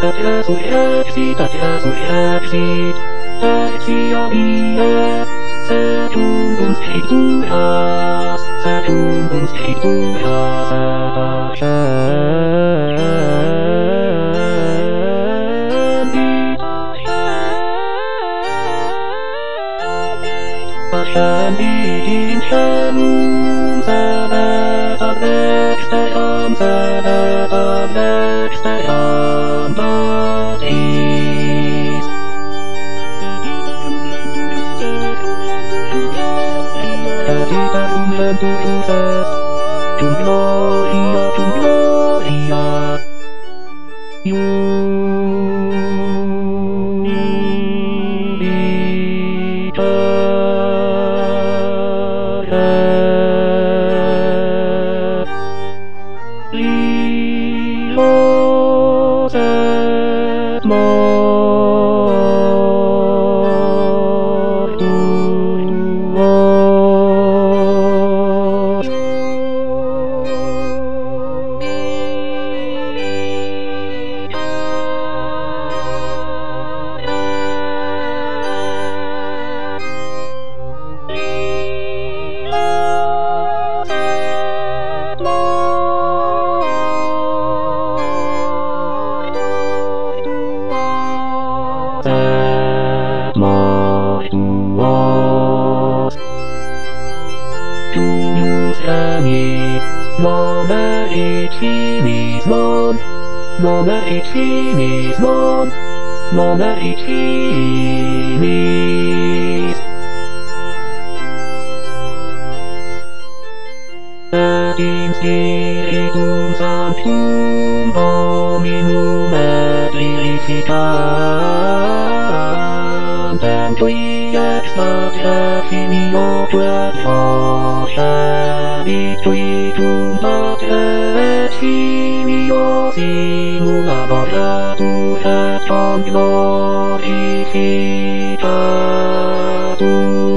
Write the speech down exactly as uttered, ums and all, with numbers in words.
exit, exit, Etiopia, Saturn steht du hast, Saturn steht du hast, Shani, Shalom, Sabat, Abdextayam, Sabat, Abdextayam, Baptist. Capita cum lentus est, cum gloria, cum gloria. Lilos et mortuos. Lilos et mortuos. Tuus emi, nomen et finis non, nomen et finis non, nomen et finis. Et in spiritum sanctum hominum et vivificantem tui extatia finio quod procedit tui cum pater et filio simul adoratur et glorificatur.